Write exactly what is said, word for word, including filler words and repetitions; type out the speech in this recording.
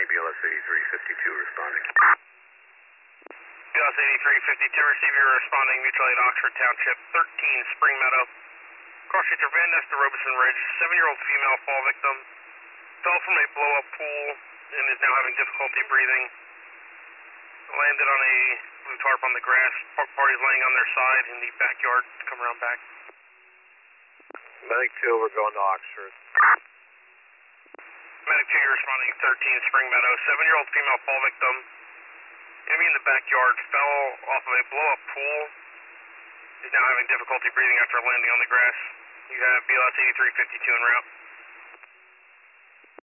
B L S eighty-three fifty-two responding. B L S eighty-three fifty-two, receive your responding mutual aid Oxford Township, thirteen Spring Meadow. Cross streets are Van Ness to Robeson Ridge, seven-year-old female fall victim. Fell from a blow-up pool and is now having difficulty breathing. Landed on a blue tarp on the grass. Party's laying on their side in the backyard. Come around back. Medic two, we're going to Oxford. Medic two, you're responding thirteen Spring Meadow. Seven-year-old female fall victim. Enemy in the backyard fell off of a blow-up pool. Is now having difficulty breathing after landing on the grass. You have B L S eighty-three fifty-two en route.